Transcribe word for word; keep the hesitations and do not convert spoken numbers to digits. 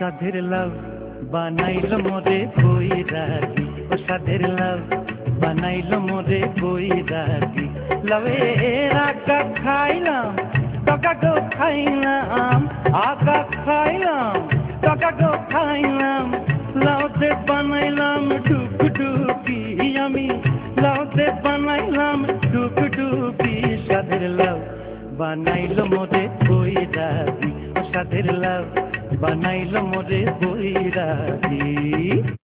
সাধের লাউ বানাইল মোরে বৈরাগী, ও সাধের লাউ বানাইল মোরে বৈরাগী। লাউয়ের আগা খাইলাম টকা গো খাইলাম, আগা খাইলাম টকা গো খাইলাম। লাউতে বানাইলাম ডুবডুবি আমি, লাউতে বানাইলাম ডুবডুবি। সাধের লাউ বানাইল মোরে বৈরাগী, ও সাধের লাউ বানাইল মোরে বৈরাগী।